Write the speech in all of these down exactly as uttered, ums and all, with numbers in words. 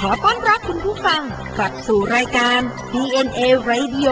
อต้อนรับคุณผู้ฟังกลับสู่รายการ ดี เอ็น เอ Radio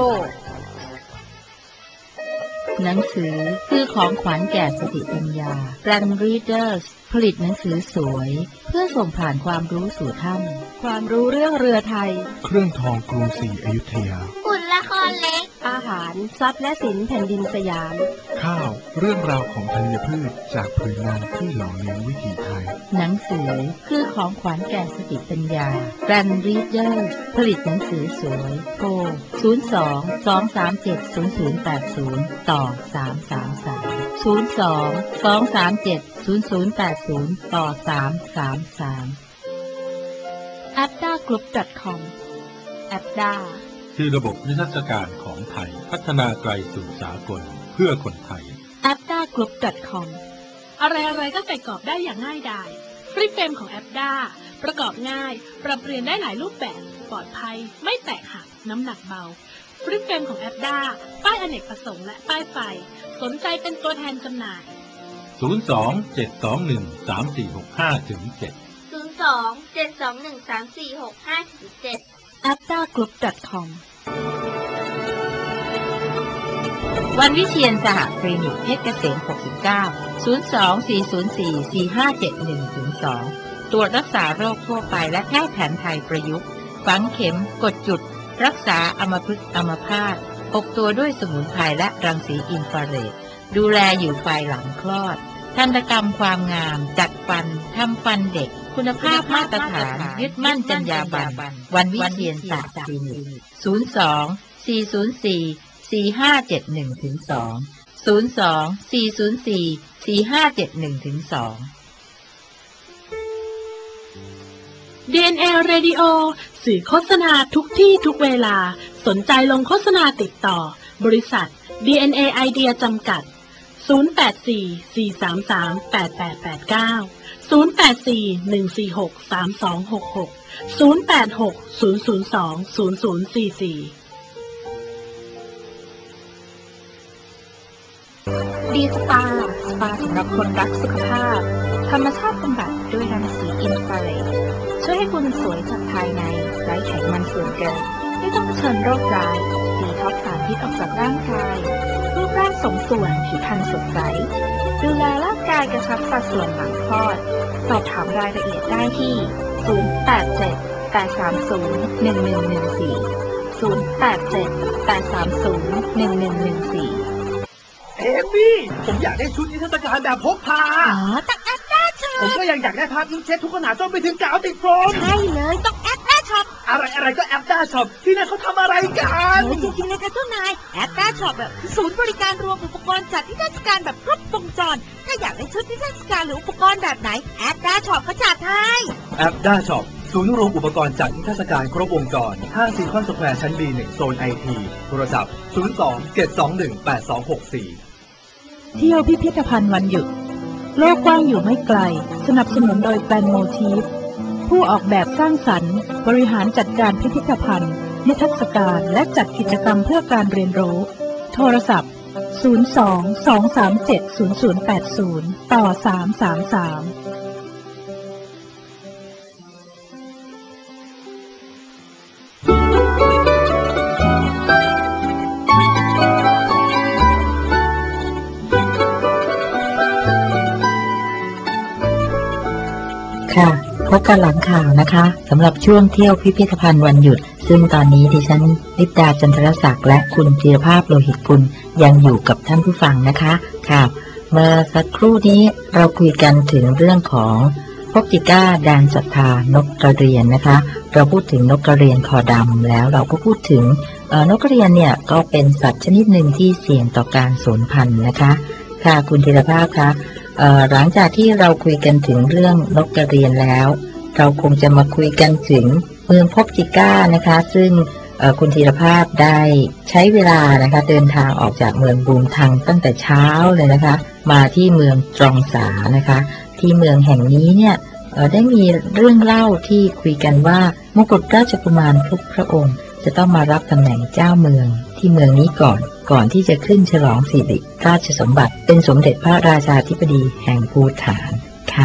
หนังสือคือของขวัญแก่สติปัญญา Brand Readers ผลิตหนังสือสวยเพื่อส่งผ่านความรู้สู่ท่านความรู้เรื่องเรือไทยเครื่องทองกรุงศรีอยุธยาหุ่นละครเล็กอาหารทรัพย์และสินแผ่นดินสยามข้าวเรื่องราวของธัญพืชจากผืนนาที่หล่อเลี้ยงวิถีไทยหนังสือคือของขวัญแก่สติปัญญา Brand Readers ผลิตหนังสือสวยโทรศูนย์ สอง สอง สาม เจ็ด ศูนย์ ศูนย์ แปด ศูนย์ต่อสาม สาม สาม ศูนย์ สอง สอง สาม เจ็ด ศูนย์ ศูนย์ แปด ศูนย์ต่อสาม สาม สามแอปด้ากรุ๊ป ดอท คอม แอปด้าคือระบบนิทรรศการของไทยพัฒนาไกลสู่สากลเพื่อคนไทยแอปด้ากรุ๊ป ดอท คอม อะไรๆก็ใส่กรอบได้อย่างง่ายดายฟรีเฟรมของแอปด้าประกอบง่ายปรับเปลี่ยนได้หลายรูปแบบปลอดภัยไม่แตกหักน้ำหนักเบาฟรีเฟรมของแอปด้าป้ายอเนกประสงค์และป้ายไฟสนใจเป็นตัวแทนจำหน่ายศูนย์ สอง เจ็ด สอง หนึ่ง สาม สี่ หก ห้า ถึง เจ็ดศูนย์ สอง เจ็ด สอง หนึ่ง สาม สี่ หก ห้า ถึง เจ็ดแอปด้ากรุ๊ป ดอท คอมวันวิเชียรสหคลินิกเพชรเกษมหกสิบเก้า ศูนย์ สอง สี่ ศูนย์ สี่ สี่ ห้า เจ็ด หนึ่ง ถึง สอง ตรวจรักษาโรคทั่วไปและแพทย์แผนไทยประยุกต์ฝังเข็มกดจุดรักษาอัมพฤกษ์อัมพาตอบตัวด้วยสมุนไพรและรังสีอินฟราเรดดูแลอยู่ไฟหลังคลอดทันตกรรมความงามจัดฟันทำฟันเด็กคุณภาพมาตรฐานยึดมั่นจรรยาบรรณวันวิเชียรศาสตร์คลินิก ศูนย์ สอง สี่ ศูนย์ สี่ สี่ ห้า เจ็ด หนึ่ง ถึง สอง ศูนย์ สอง สี่ ศูนย์ สี่ สี่ ห้า เจ็ด หนึ่ง ถึง สองดี เอ็น เอ Radio สื่อโฆษณาทุกที่ทุกเวลาสนใจลงโฆษณาติดต่อบริษัท ดี เอ็น เอ Idea จำกัดศูนย์ แปด สี่ สี่ สาม สาม แปด แปด แปด เก้า ศูนย์ แปด สี่ หนึ่ง สี่ หก สาม สอง หก หก ศูนย์ แปด หก ศูนย์ ศูนย์ สอง ศูนย์ ศูนย์ สี่ สี่ ดีสปาสปาสำหรับคนรักสุขภาพธรรมชาติบำบัดด้วยรังสีอินฟราเรดช่วยให้คุณสวยจากภายในไร้ไขมันส่วนเกินไม่ต้องเผชิญโรคร้ายดีท็อกซ์สารพิษออกจากร่างกายรูปร่างสมส่วนผิวพรรณสดใสดูแลร่างกายกระชับสัดส่วนหลังคลอดสอบถามรายละเอียดได้ที่ ศูนย์ แปด เจ็ด แปด สาม ศูนย์ หนึ่ง หนึ่ง หนึ่ง สี่ ศูนย์ แปด เจ็ด แปด สาม ศูนย์ หนึ่ง หนึ่ง หนึ่ง สี่เอมี่ผมอยากได้ชุดนิทรรศการแบบพกพาอ๋อต้องแอปด้าช็อปผมก็ยังอยากได้ภาพอิงเช็ดทุกขนาดจนไปถึงกาวติดโฟมใช่เลยต้องแอปด้าช็อปอะไรอะไรก็แอปด้าช็อปที่นั่นเขาทำอะไรกันจริงๆเลยค่ะเจ้านายแอปด้าช็อปแบบศูนย์บริการรวมอุปกรณ์จัดนิทรรศการแบบครบวงจรถ้าอยากได้ชุดนิทรรศการหรืออุปกรณ์แบบไหนแอปด้าช็อปก็จัดให้แอปด้าช็อปศูนย์รวมอุปกรณ์จัดนิทรรศการครบวงจรห้างซีคอนสแควร์ชั้น บี หนึ่ง โซน ไอ ที โทรศัพท์ศูนย์ สอง เจ็ด สอง หนึ่ง แปด สอง หก สี่เที่ยวพิพิธภัณฑ์วันหยุดโลกกว้างอยู่ไม่ไกลสนับสนุนโดยแปลนโมทีฟผู้ออกแบบสร้างสรรค์บริหารจัดการพิพิธภัณฑ์นิทรรศการและจัดกิจกรรมเพื่อการเรียนรู้โทรศัพท์ศูนย์ สอง สอง สาม เจ็ด ศูนย์ ศูนย์ แปด ศูนย์ต่อสาม สาม สามค่ะพบกันหลังข่าวนะคะสำหรับช่วงเที่ยวพิพิธภัณฑ์วันหยุดซึ่งตอนนี้ดิฉันลิปดาจันทรศักดิ์และคุณจิรภาพโลหิตกุลยังอยู่กับท่านผู้ฟังนะคะค่ะเมื่อสักครู่นี้เราคุยกันถึงเรื่องของพบจิก้าแดนศรัทธานกกระเรียนนะคะเราพูดถึงนกกระเรียนคอดำแล้วเราก็พูดถึงนกกระเรียนเนี่ยก็เป็นสัตว์ชนิดหนึ่งที่เสี่ยงต่อการสูญพันธุ์นะคะค่ะคุณจิรภาพคะหลังจากที่เราคุยกันถึงเรื่องนกกระเรียนแล้วเราคงจะมาคุยกันถึงเมืองพบจิก้านะคะซึ่งคุณธีรภาพได้ใช้เวลานะคะเดินทางออกจากเมืองบูมทังตั้งแต่เช้าเลยนะคะมาที่เมืองตรองสานะคะที่เมืองแห่งนี้เนี่ยได้มีเรื่องเล่าที่คุยกันว่ามกุฎราชกุมารทุกพระองค์จะต้องมารับตำแหน่งเจ้าเมืองที่เมืองนี้ก่อนก่อนที่จะขึ้นฉลองสิริราชสมบัติเป็นสมเด็จพระราชาธิบดีแห่งภูฏานค่ะ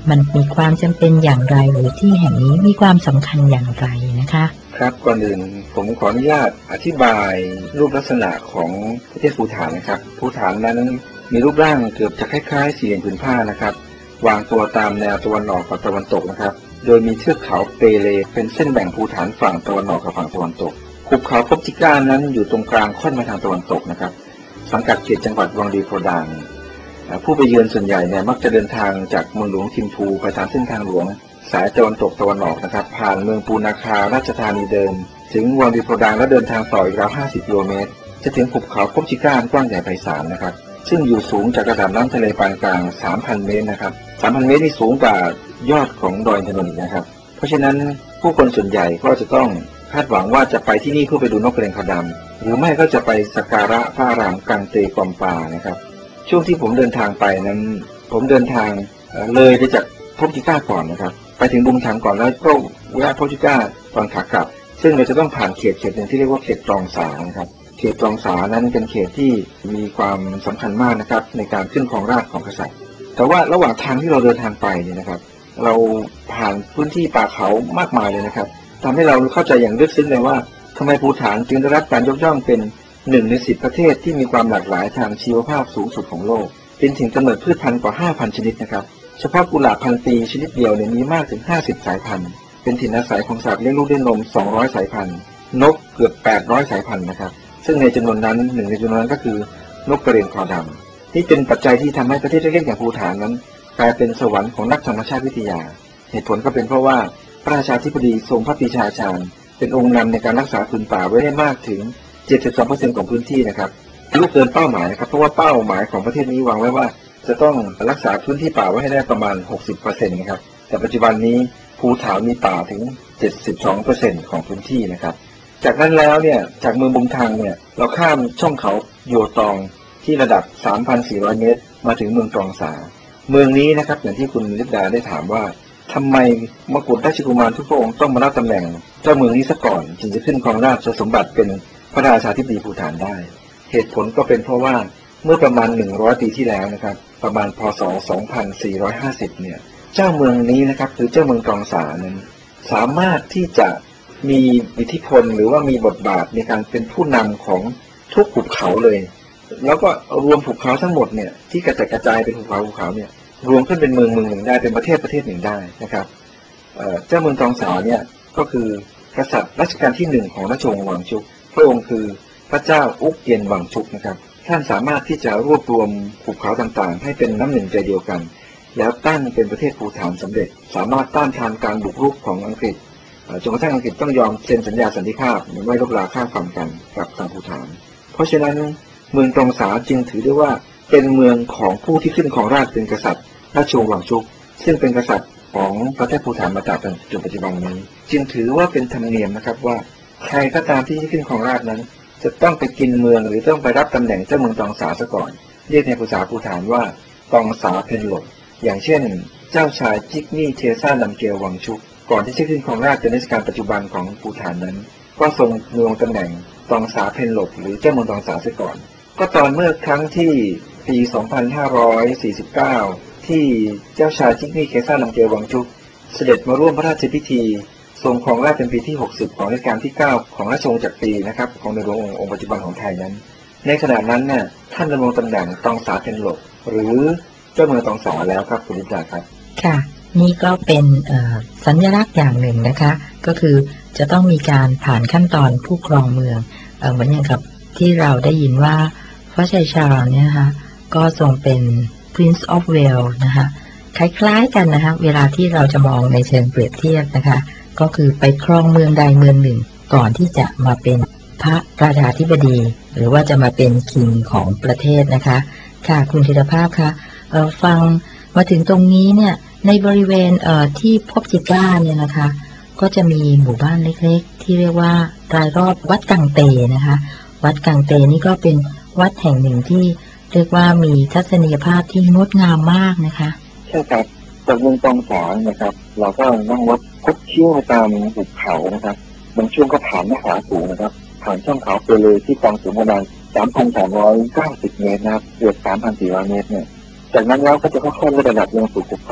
มันมีความจำเป็นอย่างไรหรือที่แห่งนี้มีความสำคัญอย่างไรนะคะครับก่อนอื่นผมขออนุญาตอธิบายรูปลักษณะของประเทศภูฏานนะครับภูฏานนั้นมีรูปร่างเกือบจะคล้ายๆสี่เหลี่ยมผืนผ้านะครับวางตัวตามแนวตะวันออกกับตะวันตกนะครับโดยมีเทือกเขาเปเลเป็นเส้นแบ่งภูฏานฝั่งตะวันออกกับฝั่งตะวันตกหุบเขาพบจิก้านั้นอยู่ตรงกลางค่อนมาทางตะวันตกนะครับสังกัดเขตจังหวัดวังดีโพดางผู้ไปเยือนส่วนใหญ่เนี่ยมักจะเดินทางจากเมืองหลวงทิมพูไปตามเส้นทางหลวงสายตะวันตกตะวันออกนะครับผ่านเมืองปูนาคาราชธานีเดิมถึงวังดีโพดางแล้วเดินทางต่ออีกราวห้าสิบกิโลเมตรจะถึงหุบเขาพบจิก้ากว้างใหญ่ไพศาลนะครับซึ่งอยู่สูงจากระดับน้ำทะเลปานกลาง สามพัน เมตรนะครับ สามพัน เมตรนี่สูงกว่ายอดของดอยอินทนนท์อีกนะครับเพราะฉะนั้นผู้คนส่วนใหญ่ก็จะต้องคาดหวังว่าจะไปที่นี่เพื่อไปดูนกกระเรนขาวดำหรือไม่ก็จะไปสักการะพระอารามกังเตกอมปานะครับช่วงที่ผมเดินทางไปนั้นผมเดินทางเลยไปจากพบจิก้าก่อนนะครับไปถึงบุงถังก่อนแล้วก็แวะพบจิก้าตอนขากลับซึ่งเราจะต้องผ่านเขตเขตหนึ่งที่เรียกว่าเขตตรองสานะครับเขตตรองสานั้นเป็นเขตที่มีความสำคัญมากนะครับในการขึ้นครองราชย์ของกษัตริย์แต่ว่าระหว่างทางที่เราเดินทางไปเนี่ยนะครับเราผ่านพื้นที่ป่าเขามากมายเลยนะครับทำให้เราเข้าใจอย่างลึกซึ้งเลยว่าทำไมภูฏานจึงได้รับการยกย่องเป็นหนึ่งในสิบประเทศที่มีความหลากหลายทางชีวภาพสูงสุดของโลกเป็นถิ่นกำเนิดพืชพันธุ์กว่า ห้าพัน ชนิดนะครับเฉพาะกุหลาบพันปีชนิดเดียวเนี่ยมีมากถึงห้าสิบสายพันธุ์เป็นถิ่นอาศัยของสัตว์เลี้ยงลูกด้วยนมสองร้อยสายพันธุ์นกเกือบแปดร้อยสายพันธุ์นะครับซึ่งในจำนวนนั้นหนึ่งในจำนวนนั้นก็คือนกกระเรนขาวดำนี่เป็นปัจจัยที่ทำให้ประเทศเล็กๆอย่างภูฏานนั้นกลายเป็นสวรรค์ของนักธรรมชาติวิทยาเหตุผลก็เป็นเพราะว่าพระราชาธิบดีทรงพระปรีชาชาญเป็นองค์นำในการรักษาพื้นป่าไว้ได้มากถึง เจ็ดสิบสองเปอร์เซ็นต์ ของพื้นที่นะครับลูกเกินเป้าหมายนะครับเพราะว่าเป้าหมายของประเทศนี้วางไว้ว่าจะต้องรักษาพื้นที่ป่าไว้ให้ได้ประมาณ หกสิบเปอร์เซ็นต์ นะครับแต่ปัจจุบันนี้ภูฏานมีป่าถึง เจ็ดสิบสองเปอร์เซ็นต์ ของพื้นที่นะครับจากนั้นแล้วเนี่ยจากเมืองบุงทังเนี่ยเราข้ามช่องเขาโยตองที่ระดับ สามพันสี่ร้อย เมตรมาถึงเมืองตรองสาเมืองนี้นะครับอย่างที่คุณลิปดาได้ถามว่าทำไมมกุฎราชกุมารทุกพระองค์ต้องมารับตำแหน่งเจ้าเมืองนี้ซะก่อนจึงจะขึ้นครองราชสมบัติเป็นพระราชาธิบดีภูฏานได้เหตุผลก็เป็นเพราะว่าเมื่อประมาณหนึ่งร้อยปีที่แล้วนะครับประมาณพ.ศ. สองพันสี่ร้อยห้าสิบเนี่ยเจ้าเมืองนี้นะครับหรือเจ้าเมืองตรองสานั้นสามารถที่จะมีอิทธิพลหรือว่ามีบทบาทในการเป็นผู้นำของทุกภูเขาเลยแล้วก็รวมภูเขาทั้งหมดเนี่ยที่กระจัดกระจายเป็นภูเขาภูเขาเนี่ยรวมขึ้นเป็นเมืองเมืองหนึ่งได้เป็นประเทศประเทศหนึ่งได้นะครับเจ้าเมืองตรองสาเนี่ยก็คือกษัตริย์รัชกาลที่หนึ่งของราชวงศ์วังชุกพระองค์คือพระเจ้าอุกเย็นวังชุกนะครับท่านสามารถที่จะรวบรวมภูเขาต่างๆให้เป็นน้ำหนึ่งใจเดียวกันแล้วตั้งเป็นประเทศภูฏานสำเร็จสามารถต้านทานการบุกรุกของอังกฤษจนกระทั่งอังกฤษต้องยอมเซ็นสัญญาสันติภาพไม่ลบราข้ามฝั่งกันกับทางภูฏานเพราะฉะนั้นเมืองตรองสาจึงถือได้ว่าเป็นเมืองของผู้ที่ขึ้นครองราชย์เป็นกษัตริย์ราชวงศ์วังชุกซึ่งเป็นกษัตริย์ของประเทศภูฏานมาจากจนปัจจุบันนี้จึงถือว่าเป็นธรรมเนียมนะครับว่าใครก็ตามที่ขึ้นครองราชย์นั้นจะต้องไปกินเมืองหรือต้องไปรับตำแหน่งเจ้าเมืองตรองสาซะก่อนเรียกในภาษาภูฏานว่าตรองสาเพนหลงอย่างเช่นเจ้าชายจิกนี่เทซ่านัมเกลวังชุกก่อนที่จะขึ้นครองราชย์ในรัชกาลปัจจุบันของภูฏานนั้นก็ทรงดำรงตำแหน่งตรองสาเพนหลงหรือเจ้าเมืองตรองสาซะก่อนก็ตอนเมื่อครั้งที่ปี สองพันห้าร้อยสี่สิบเก้า ที่เจ้าชายจิกนี่เทซ่านัมเกลวังชุกเสด็จมาร่วมพระราชพิธีทรงครองราชย์เป็นปีที่หกสิบของรัชกาลที่เก้าของราชวงศ์จักรีนะครับของในหลวงองค์ปัจจุบันของไทยนั้นในขณะนั้นเนี่ยท่านดำรงตำแหน่งตรองสาเพนหลงหรือเจ้าเมืองตรองสาแล้วครับคุณลิศดาครับค่ะนี่ก็เป็นสัญลักษณ์อย่างหนึ่งนะคะก็คือจะต้องมีการผ่านขั้นตอนผู้ครองเมืองเอ่อเหมือนอย่างกับที่เราได้ยินว่าพระชายชาญเนี่ยนะคะก็ทรงเป็น Prince of Wales นะคะคล้ายๆกันนะคะเวลาที่เราจะมองในเชิงเปรียบเทียบนะคะก็คือไปครองเมืองใดเมืองหนึ่งก่อนที่จะมาเป็นพระราชาธิบดีหรือว่าจะมาเป็นคิงของประเทศนะคะค่ะคุณธีรภาพคะเอ่อฟังมาถึงตรงนี้เนี่ยในบริเวณเอ่อที่พบจิก้าเนี่ยนะคะก็จะมีหมู่บ้านเล็กๆที่เรียกว่ารายรอบวัดกังเตนะคะวัดกังเตนี่ก็เป็นวัดแห่งหนึ่งที่เรียกว่ามีทัศนียภาพที่งดงามมากนะคะใช่ครับจากเมืองตรองสานะครับเราก็นั่งรถคดเคี้ยวไปตามหุบเขานะครับบางช่วงก็ผ่านหน้าผาสูงนะครับผ่านช่องเขาเปเลที่ความสูงประมาณ สามพันสามร้อยเก้าสิบ เมตรนะครับเกือบ สามพันสี่ร้อย เมตรเนี่ยจากนั้นแล้วก็จะค่อยๆลดระดับลงสู่หุบเขาพบจิ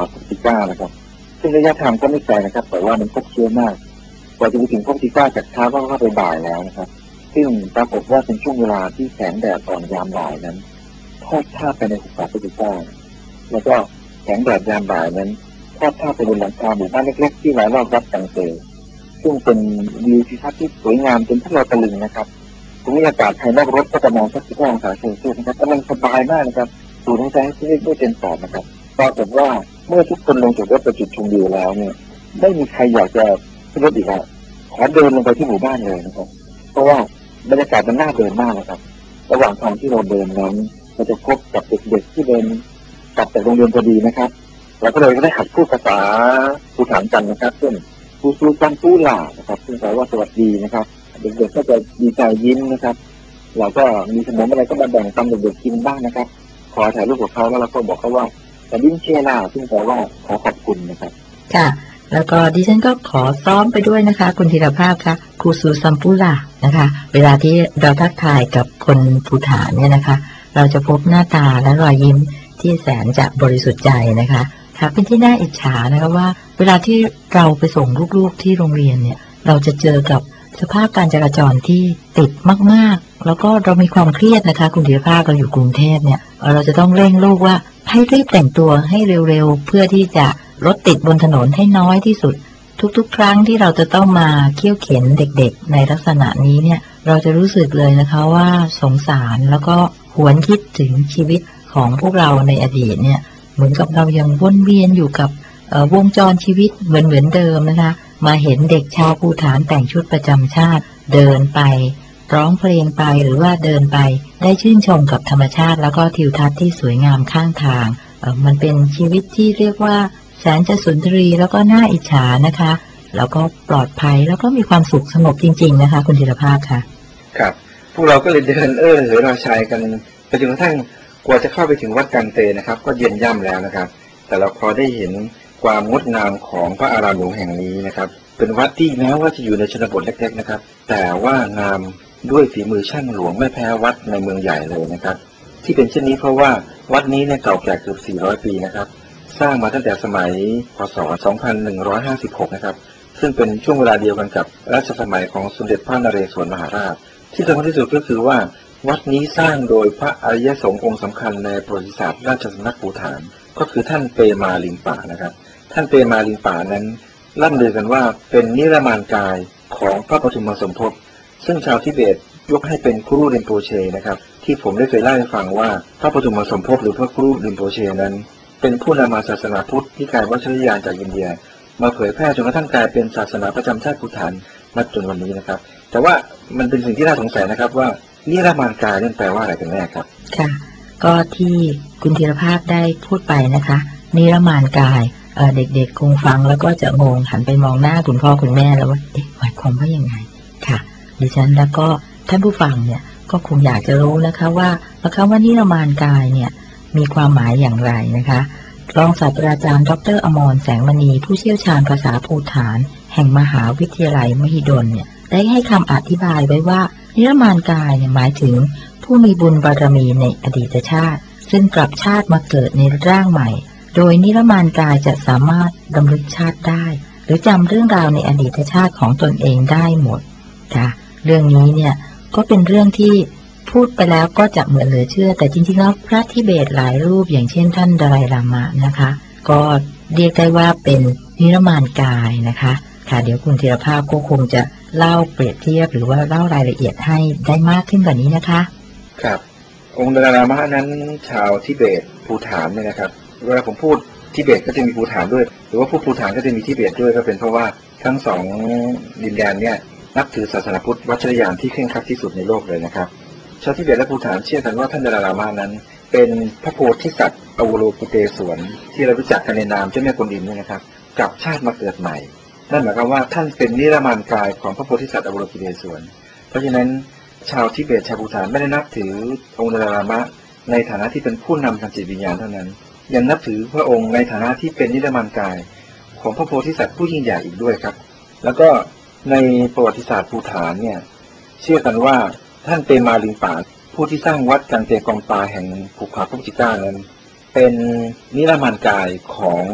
เก้านะครับซึ่งระยะทางก็ไม่ไกลนะครับแต่ว่ามันคดเคี้ยวมากกว่าจะไปถึงพระพุทธเจ้าจากเช้าก็เข้าไปบ่ายแล้วนะครับซึ่งปรากฏว่าเป็นช่วงเวลาที่แสงแดดอ่อนยามบ่ายนั้นทอดท่าไปในหุบเขาพระพุทธเจ้าแล้วก็แสงแดดยามบ่ายนั้นทอดท่าไปบนหลังคาหมู่บ้านเล็กๆที่รายรอบวัดตังเตซึ่งเป็นวิวทิวทัศน์ที่สวยงามจนพวกเราตะลึงนะครับภูมิอากาศภายนอกรถก็ประมาณสักสิบห้าองศาเซลเซียสนะครับกำลังสบายมากนะครับสูดหายใจให้ด้วยเต็มปอดนะครับปรากฏว่าเมื่อทุกคนลงจากรถไปจุดชมวิวแล้วเนี่ยไม่มีใครอยากจะขึ้นรถอีกแล้วขอเดินลงไปที่หมู่บ้านเลยนะครับเพราะว่าบรรยากาศมันน่าเดินมากนะครับระหว่างทางที่เราเดินนั้นเราจะพบกับเด็กๆที่เดินกลับจากโรงเรียนพอดีนะครับเราก็เลยได้หัดพูดภาษาภูฏานกันนะครับเช่นปูซูซันปูหล่านะครับซึ่งแปลว่าสวัสดีนะครับเด็กๆก็จะดีใจยิ้มนะครับเราก็มีขนมอะไรก็มาแบ่งตามเด็กๆกินบ้างนะครับขอถ่ายรูปกับเขาแล้วเราก็บอกเขาว่าแต่ดิ้นเชียร์ล่าซึ่งแปลว่าขอขอบคุณนะครับค่ะแล้วก็ดิฉันก็ขอซ้อมไปด้วยนะคะคุณธีรภาพค่ะครูซูซัมปุล่านะคะเวลาที่เราทักทายกับคนภูฏานเนี่ยนะคะเราจะพบหน้าตาและรอยยิ้มที่แสนจะบริสุทธิ์ใจนะคะค่ะเป็นที่น่าอิจฉานะคะว่าเวลาที่เราไปส่งลูกๆที่โรงเรียนเนี่ยเราจะเจอกับสภาพการจราจรที่ติดมากๆแล้วก็เรามีความเครียดนะคะคุณธีรภาพเราอยู่กรุงเทพเนี่ยเราจะต้องเร่งลูกว่าให้รีบแต่งตัวให้เร็วๆเพื่อที่จะรถติดบนถนนให้น้อยที่สุดทุกๆครั้งที่เราจะต้องมาเคี่ยวเข็นเด็กๆในลักษณะนี้เนี่ยเราจะรู้สึกเลยนะคะว่าสงสารแล้วก็หวนคิดถึงชีวิตของพวกเราในอดีตเนี่ยเหมือนกับเรายังวนเวียนอยู่กับวงจรชีวิตเหมือนเหมือนเดิมนะคะมาเห็นเด็กชาวภูฏานแต่งชุดประจำชาติเดินไปร้องเพลงไปหรือว่าเดินไปได้ชื่นชมกับธรรมชาติแล้วก็ทิวทัศน์ที่สวยงามข้างทางมันเป็นชีวิตที่เรียกว่าแสนจะสุนทรีแล้วก็น่าอิจฉานะคะแล้วก็ปลอดภัยแล้วก็มีความสุขสงบจริงๆนะคะคุณธีรภาพค่ะครับพวกเราก็เลยเดินเออเหยราชัยกันไปจนกระทั่งกว่าจะเข้าไปถึงวัดกันเตนะครับก็เย็นย่ำแล้วนะครับแต่เราพอได้เห็นความงดงามของพระอารามหลวงแห่งนี้นะครับเป็นวัดที่แม้ว่าจะอยู่ในชนบทเล็กๆนะครับแต่ว่างามด้วยฝีมือช่างหลวงไม่แพ้วัดในเมืองใหญ่เลยนะครับที่เป็นเช่นนี้เพราะว่าวัดนี้เนี่ยเก่าแก่เกือบสี่ร้อยปีนะครับสร้างมาตั้งแต่สมัยพ.ศ. สองพันหนึ่งร้อยห้าสิบหกนะครับซึ่งเป็นช่วงเวลาเดียวกันกับรัชสมัยของสมเด็จพระนเรศวรมหาราชที่สำคัญที่สุดก็คือว่าวัดนี้สร้างโดยพระอริยสงฆ์องค์สำคัญในประวัติศาสตร์ราชสำนักภูฏานก็คือท่านเปมาลิงป่านะครับท่านเปมาลิงป่านั้นล่ำลือกันว่าเป็นนิรมานกายของพระปฐุมสมภพซึ่งชาวทิเบตยกให้เป็นครูริมโปเชนะครับที่ผมได้เคยเล่าให้ฟังว่าพระปฐุมสมภพหรือพระครูริมโปเชนั้นเป็นผู้นำมาศาสนาพุทธที่กลายวัชรยานจากอินเดียมาเผยแพร่จนกระทั่งกลายเป็นศาสนาประจำชาติภูฏานมาจนวันนี้นะครับแต่ว่ามันเป็นสิ่งที่น่าสงสัยนะครับว่านิรมานกายนั่นแปลว่าอะไรกันแน่ครับค่ะก็ที่คุณธีรภาพได้พูดไปนะคะนิรมานกายเอ่อเด็กๆคงฟังแล้วก็จะงงหันไปมองหน้าคุณพ่อคุณแม่แล้วว่าเอ๊ะหมายความว่ายังไงค่ะดิฉันแล้วก็ท่านผู้ฟังเนี่ยก็คงอยากจะรู้นะคะว่าคำว่านิรมานกายเนี่ยมีความหมายอย่างไรนะคะรองศาสตราจารย์ดร.อมรแสงมณีผู้เชี่ยวชาญภาษาภูฏานแห่งมหาวิทยาลัยมหิดลเนี่ยได้ให้คำอธิบายไว้ว่านิรมานกายเนี่ยหมายถึงผู้มีบุญบารมีในอดีตชาติซึ่งกลับชาติมาเกิดในร่างใหม่โดยนิรมานกายจะสามารถดำลึกชาติได้หรือจำเรื่องราวในอดีตชาติของตนเองได้หมดค่ะเรื่องนี้เนี่ยก็เป็นเรื่องที่พูดไปแล้วก็จะเหมือนเหลือเชื่อแต่จริงๆแล้วพระทิเบตหลายรูปอย่างเช่นท่านดาไลลามะนะคะก็เรียกได้ว่าเป็นนิรมานกายนะคะค่ะเดี๋ยวคุณธีรภาพก็คงจะเล่าเปรียบเทียบหรือว่าเล่ารายละเอียดให้ได้มากขึ้นกว่านี้นะคะครับองค์ดาไลลามะนั้นชาวทิเบตภูฏานเนี่ยนะครับเวลาผมพูดทิเบตก็จะมีภูฏานด้วยหรือว่าพูดภูฏานก็จะมีทิเบตด้วยก็เป็นเพราะว่าทั้งสองดินแดนเนี่ยนับถือศาสนาพุทธวัชรยานที่เคร่งครัดที่สุดในโลกเลยนะครับชาวทิเบตและภูฏานเชื่อกันว่าท่านดาไลลามะนั้นเป็นพระโพธิสัตว์อวโลกิเตศวรที่เรารู้จักกันในนามเจ้าแม่กวนอิมเนี่ยนะครับกลับชาติมาเกิดใหม่นั่นหมายความว่าท่านเป็นนิรมานกายของพระโพธิสัตว์อวโลกิเตศวรเพราะฉะนั้นชาวทิเบตชาวภูฏานไม่ได้นับถือองค์ดาไลลามะในฐานะที่เป็นผู้นำทางจิตวิญญาณเท่านั้นยังนับถือพระองค์ในฐานะที่เป็นนิรมานกายของพระโพธิสัตว์ผู้ยิ่งใหญ่อีกด้วยครับแล้วก็ในประวัติศาสตร์ภูฏานเนี่ยเชื่อกันว่าท่านเปมาลิงป่าผู้ที่สร้างวัดกังเตกองปาแห่งภูเขาพระพุทธเจ้านั้นเป็นนิรมานกายของ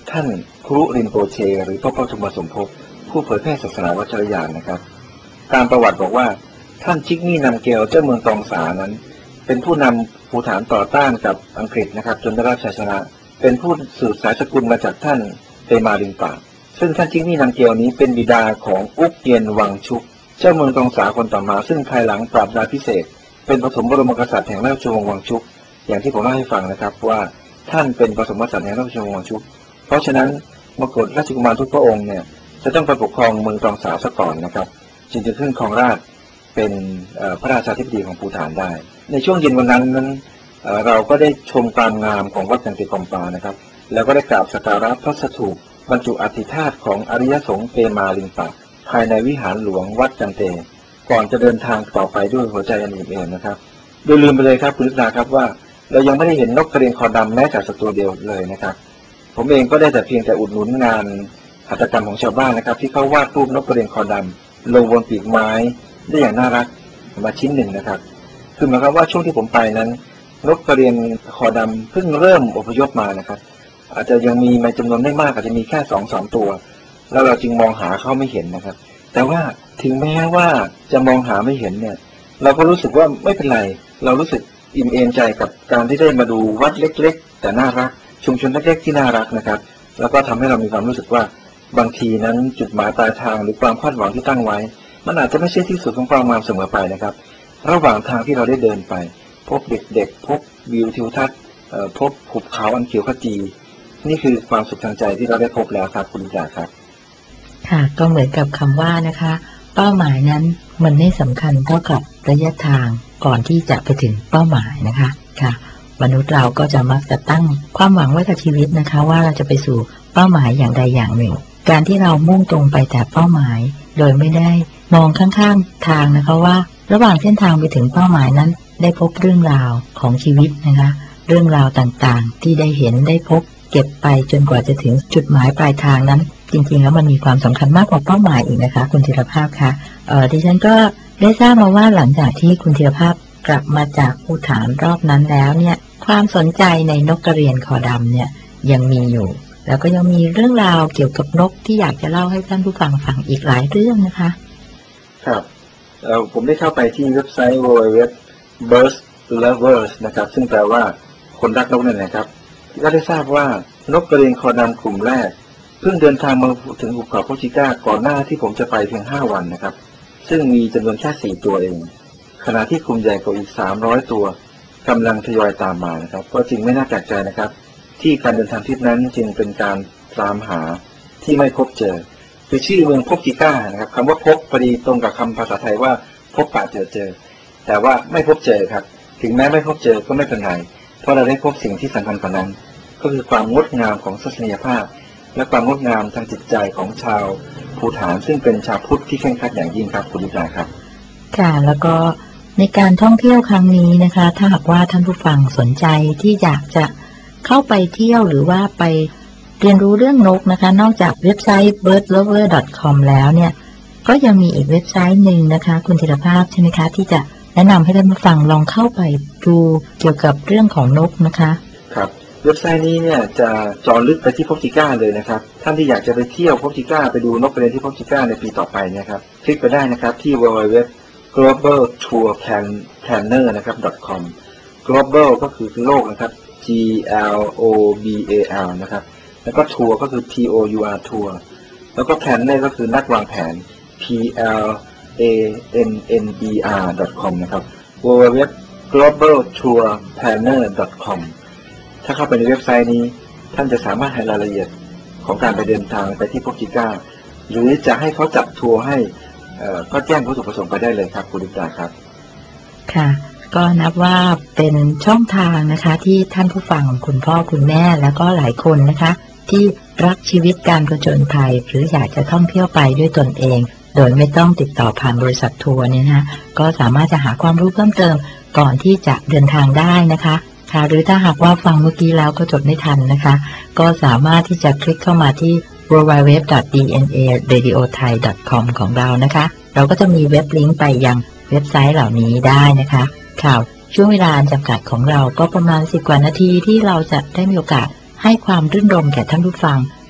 ท่านครุรินโปเชหรือพระปฐมสมภพผู้เผยแพร่ศาสนาวัชรยานนะครับตามประวัติบอกว่าท่านชิกมี่นัมเกลเจ้าเมืองตองสานั้นเป็นผู้นำภูฐานต่อต้านกับอังกฤษนะครับจนได้รับชัยชนะเป็นผู้สืบสายสกุลมาจากท่านเตมารินปาซึ่งท่านชิกมี่นัมเกลนี้เป็นบิดาของอุกเย็นวังชุกเจ้าเมืองตองสาคนต่อมาซึ่งภายหลังปราบดาพิเศษเป็นปฐมบรมกษัตริย์แห่งราชวงศ์วังชุกอย่างที่ผมเล่าให้ฟังนะครับว่าท่านเป็นปฐมกษัตริย์แห่งราชวงศ์วังชุกเพราะฉะนั้นมกุฎราชกุมารทุกพระองค์เนี่ยจะต้องไปปกครองเมืองตองสาซะก่อนนะครับจึงจะขึ้นครองราชย์เป็นพระราชาธิบดีของภูฏานได้ในช่วงเย็นวันนั้นนั้นเราก็ได้ชมความงามของวัดจันติกอมปานะครับแล้วก็ได้กราบสักการะพระสถูปบรรจุอธิธาตุของอริยสงฆ์เปมาลิงปะภายในวิหารหลวงวัดจันเตก่อนจะเดินทางต่อไปด้วยหัวใจอันอิ่มเอิบนะครับโดยลืมไปเลยครับคุณฤทธาครับว่าเรายังไม่ได้เห็นนกกระเรียนคอดำแม้แต่สักตัวเดียวเลยนะครับผมเองก็ได้แต่เพียงแต่อุดหนุนงานหัตถกรรมของชาวบ้านนะครับที่เขาวาดรูปนกกระเรียนคอดำลงบนปีกไม้ได้อย่างน่ารักมาชิ้นหนึ่งนะครับคือหมายความว่าช่วงที่ผมไปนั้นนกกระเรียนคอดำเพิ่งเริ่มอพยพมานะครับอาจจะยังมีในจำนวนไม่มากอาจจะมีแค่สองสามตัวแล้วเราจึงมองหาเขาไม่เห็นนะครับแต่ว่าถึงแม้ว่าจะมองหาไม่เห็นเนี่ยเราก็รู้สึกว่าไม่เป็นไรเรารู้สึกอิ่มเอมใจกับการที่ได้มาดูวัดเล็กๆแต่น่ารักชุมชนเล็กๆที่น่ารักนะครับแล้วก็ทำให้เรามีความรู้สึกว่าบางทีนั้นจุดหมายปลายทางหรือความคาดหวังที่ตั้งไว้มันอาจจะไม่ใช่ที่สุดของความงามเสมอไปนะครับระหว่างทางที่เราได้เดินไปพบเด็กๆพบวิวทิวทัศน์พบหุบเขาอันเขียวขจีนี่คือความสุขทางใจที่เราได้พบแล้วครับคุณจ่าครับค่ะก็เหมือนกับคำว่านะคะเป้าหมายนั้นมันไม่สำคัญเท่ากับระยะทางก่อนที่จะไปถึงเป้าหมายนะคะค่ะมนุษย์เราก็จะมักจะตั้งความหวังไว้กับชีวิตนะคะว่าเราจะไปสู่เป้าหมายอย่างใดอย่างหนึ่งการที่เรามุ่งตรงไปแต่เป้าหมายโดยไม่ได้มองข้างๆทางนะคะว่าระหว่างเส้นทางไปถึงเป้าหมายนั้นได้พบเรื่องราวของชีวิตนะคะเรื่องราวต่างๆที่ได้เห็นได้พบเก็บไปจนกว่าจะถึงจุดหมายปลายทางนั้นจริงๆแล้วมันมีความสำคัญมากกว่าเป้าหมายอีกนะคะคุณธีรภาพคะเอ่อดิฉันก็ได้ทราบมาว่าหลังจากที่คุณธีรภาพกลับมาจากภูฏานรอบนั้นแล้วเนี่ยความสนใจในนกกระเรียนคอดำเนี่ยยังมีอยู่แล้วก็ยังมีเรื่องราวเกี่ยวกับนกที่อยากจะเล่าให้ท่านผู้ฟังฟังอีกหลายเรื่องนะคะครับเอ่อผมได้เข้าไปที่เว็บไซต์ ดับเบิลยู ดับเบิลยู ดับเบิลยู ดอท birds lovers นะครับซึ่งแปลว่าคนรักนกนั่นแหละครับก็ได้ทราบว่านกกระเรียนคอดำกลุ่มแรกเพิ่งเดินทางมาถึงหุบเขาโพชิก้าก่อนหน้าที่ผมจะไปเพียงห้าวันนะครับซึ่งมีจำนวนแค่สี่ตัวเองขณะที่กลุ่มใหญ่กว่าอีกสามร้อยตัวกำลังทยอยตามมานะครับก็จริงไม่น่าแปลกใจนะครับที่การเดินทางทริปนั้นจึงเป็นการตามหาที่ไม่พบเจอคือชื่อเมืองโพชิก้านะครับคำว่าพบพอดีตรงกับคำภาษาไทยว่าพบปะเจอเจอแต่ว่าไม่พบเจอครับถึงแม้ไม่พบเจอก็ไม่เป็นไรเพราะเราได้พบสิ่งที่สำคัญกว่านั้นก็คือความงดงามของทัศนียภาพและความงดงามทางจิตใจของชาวภูฏานซึ่งเป็นชาวพุทธที่เคร่งครัดอย่างยิ่งครับคุณลิตาครับค่ะแล้วก็ในการท่องเที่ยวครั้งนี้นะคะถ้าหากว่าท่านผู้ฟังสนใจที่อยากจะเข้าไปเที่ยวหรือว่าไปเรียนรู้เรื่องนกนะคะนอกจากเว็บไซต์ เบิร์ด ลัฟเวอร์ ดอท คอม แล้วเนี่ยก็ยังมีอีกเว็บไซต์หนึ่งนะคะคุณธีรภาพใช่ไหมคะที่จะแนะนำให้ท่านผู้ฟังลองเข้าไปดูเกี่ยวกับเรื่องของนกนะคะครับเว็บไซต์นี้เนี่ยจะเจาะลึกไปที่โพชิก้าเลยนะครับท่านที่อยากจะไปเที่ยวโพชิก้าไปดูนกกระเรียนที่โพชิก้าในปีต่อไปนะครับคลิกไปได้นะครับที่ ดับเบิลยู ดับเบิลยู ดับเบิลยู ดอท global tour planner นะครับ .com global ก็คือโลกนะครับ G L O B A L นะครับแล้วก็ทัวร์ก็คือ T O U R ทัวร์แล้วก็ planner ก็คือนักวางแผน P L A N N E R ดอท คอม นะครับ ดับเบิลยู ดับเบิลยู ดับเบิลยู ดอท global tour planner ดอท คอม ถ้าเข้าไปในเว็บไซต์นี้ท่านจะสามารถให้รายละเอียดของการไปเดินทางไปที่โพชิก้าหรือจะให้เขาจัดทัวร์ให้ก็แจ้งวัตถุประสงค์ไปได้เลยครับคุณลิตาครับค่ะก็นับว่าเป็นช่องทางนะคะที่ท่านผู้ฟังคุณพ่อคุณแม่แล้วก็หลายคนนะคะที่รักชีวิตการผจญภัยหรืออยากจะท่องเที่ยวไปด้วยตนเองโดยไม่ต้องติดต่อผ่านบริษัททัวร์เนี่ยนะก็สามารถจะหาความรู้เพิ่มเติมก่อนที่จะเดินทางได้นะคะค่ะหรือถ้าหากว่าฟังเมื่อกี้แล้วก็จดไม่ทันนะคะก็สามารถที่จะคลิกเข้ามาที่ ดับเบิลยู ดับเบิลยู ดับเบิลยู ดอท ดี เอ็น เอ เรดิโอ ไทย ดอท คอม ของเรานะคะเราก็จะมีเว็บลิงก์ไปยังเว็บไซต์เหล่านี้ได้นะคะข่าวช่วงเวลาจำกัดของเราก็ประมาณสิบกว่านาทีที่เราจะได้มีโอกาสให้ความรื่นรมแก่ท่านผู้ฟัง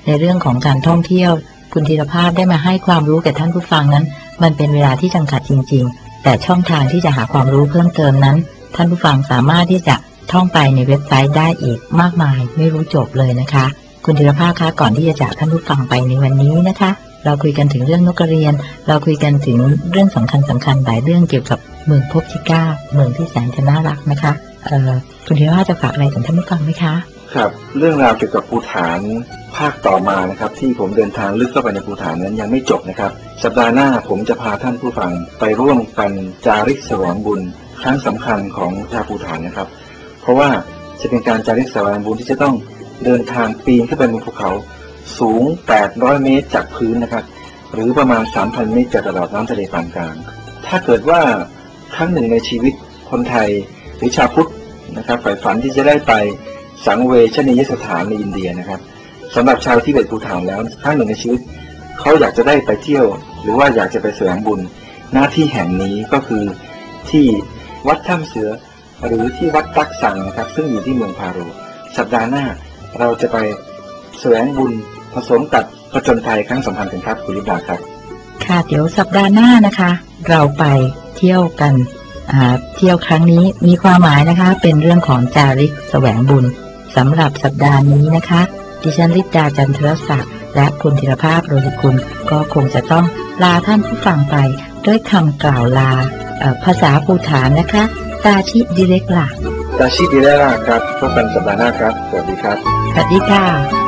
ในเรื่องของการท่องเที่ยวคุณธีรภาพได้มาให้ความรู้แก่ท่านผู้ฟังนั้นมันเป็นเวลาที่จำกัดจริงๆแต่ช่องทางที่จะหาความรู้เพิ่มเติมนั้นท่านผู้ฟังสามารถที่จะท่องไปในเว็บไซต์ได้อีกมากมายไม่รู้จบเลยนะคะคุณธีรภาพคะก่อนที่จะจากท่านผู้ฟังไปในวันนี้นะคะเราคุยกันถึงเรื่องนกกระเรียนเราคุยกันถึงเรื่องสำคัญสำคัญหลายเรื่องเกี่ยวกับเมืองพบชิก้าเมืองที่แสนจะน่ารักนะคะเอ่อคุณธีรภาพจะฝากอะไรถึงท่านผู้ฟังไหมคะครับเรื่องราวเกี่ยวกับภูฐานภาคต่อมานะครับที่ผมเดินทางลึกเข้าไปในภูฐานนั้นยังไม่จบนะครับสัปดาห์หน้าผมจะพาท่านผู้ฟังไปร่วมกันจาริกแสวงบุญครั้งสำคัญของชาวภูฐานนะครับเพราะว่าจะเป็นการจาริกแสวงบุญที่จะต้องเดินทางปีนขึ้นไปบนภูเขาสูงแปดร้อยเมตรจากพื้นนะครับหรือประมาณ สามพัน เมตรจากระดับน้ำทะเลปานกลางถ้าเกิดว่าครั้งหนึ่งในชีวิตคนไทยหรือชาวพุทธนะครับใฝ่ฝันที่จะได้ไปสังเวชนียสถานในอินเดียนะครับสำหรับชาวทิเบตภูฐานแล้วครั้งหนึ่งในชีวิตเขาอยากจะได้ไปเที่ยวหรือว่าอยากจะไปแสวงบุญหน้าที่แห่งนี้ก็คือที่วัดถ้ำเสือหรือที่วัดตักสังนะครับซึ่งอยู่ที่เมืองพาโรสัปดาห์หน้าเราจะไปแสวงบุญผสมกับผจญภัยครั้งสำคัญกันครับคุณลิดาครับค่ะเดี๋ยวสัปดาห์หน้านะคะเราไปเที่ยวกันเที่ยวครั้งนี้มีความหมายนะคะเป็นเรื่องของจาริกแสวงบุญสำหรับสัปดาห์นี้นะคะดิฉันฤทธาจันทรศักดิ์และคุณธีรภาพโรหิตกุลก็คงจะต้องลาท่านผู้ฟังไปด้วยคำกล่าวลาภาษาภูฐานนะคะตาชิดิเรกล่ะตาชิดิเรกล่ะครับพบกันสัปดาห์หน้าครับสวัสดีครับสวัสดีค่ะ